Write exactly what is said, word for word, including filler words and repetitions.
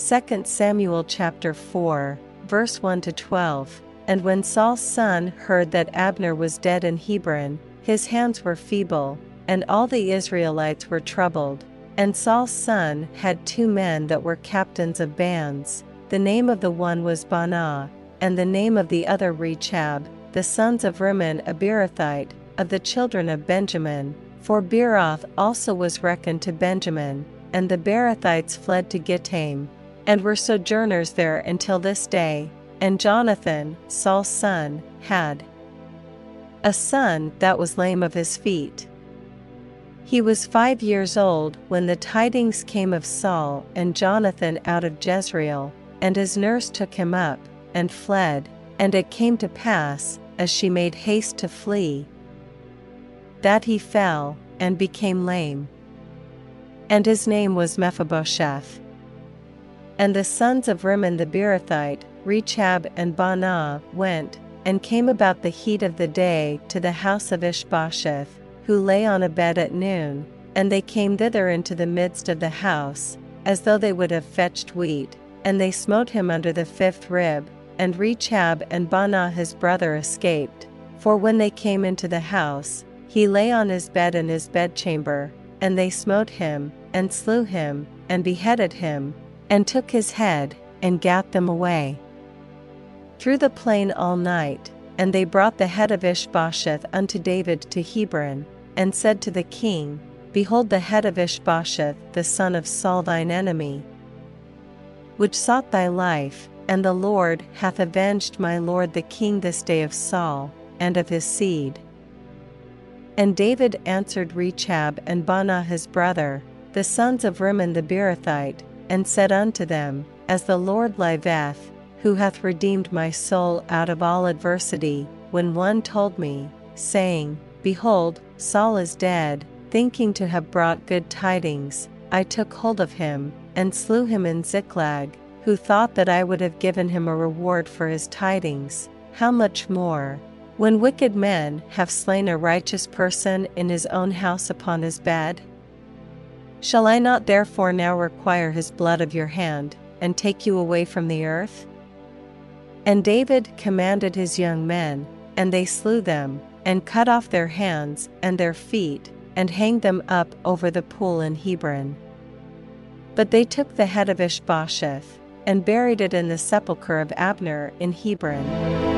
Second Samuel chapter four, verse one to twelve. And when Saul's son heard that Abner was dead in Hebron, his hands were feeble, and all the Israelites were troubled. And Saul's son had two men that were captains of bands. The name of the one was Baanah, and the name of the other Rechab, the sons of Rimmon a Beerothite, of the children of Benjamin. For Beeroth also was reckoned to Benjamin, and the Beerothites fled to Gittaim, and were sojourners there until this day. And Jonathan, Saul's son, had a son that was lame of his feet. He was five years old when the tidings came of Saul and Jonathan out of Jezreel, and his nurse took him up, and fled. And it came to pass, as she made haste to flee, that he fell, and became lame. And his name was Mephibosheth. And the sons of Rimmon the Beerothite, Rechab and Baanah, went, and came about the heat of the day to the house of Ishbosheth, who lay on a bed at noon, and they came thither into the midst of the house, as though they would have fetched wheat, and they smote him under the fifth rib. And Rechab and Baanah his brother escaped, for when they came into the house, he lay on his bed in his bedchamber, and they smote him, and slew him, and beheaded him, and took his head, and gat them away through the plain all night. And they brought the head of Ishbosheth unto David to Hebron, and said to the king, Behold the head of Ishbosheth the son of Saul thine enemy, which sought thy life, and the Lord hath avenged my lord the king this day of Saul, and of his seed. And David answered Rechab and Baanah his brother, the sons of Rimmon the Beerothite, and said unto them, As the Lord liveth, who hath redeemed my soul out of all adversity, when one told me, saying, Behold, Saul is dead, thinking to have brought good tidings, I took hold of him, and slew him in Ziklag, who thought that I would have given him a reward for his tidings. How much more, when wicked men have slain a righteous person in his own house upon his bed? Shall I not therefore now require his blood of your hand, and take you away from the earth? And David commanded his young men, and they slew them, and cut off their hands and their feet, and hanged them up over the pool in Hebron. But they took the head of Ishbosheth, and buried it in the sepulchre of Abner in Hebron.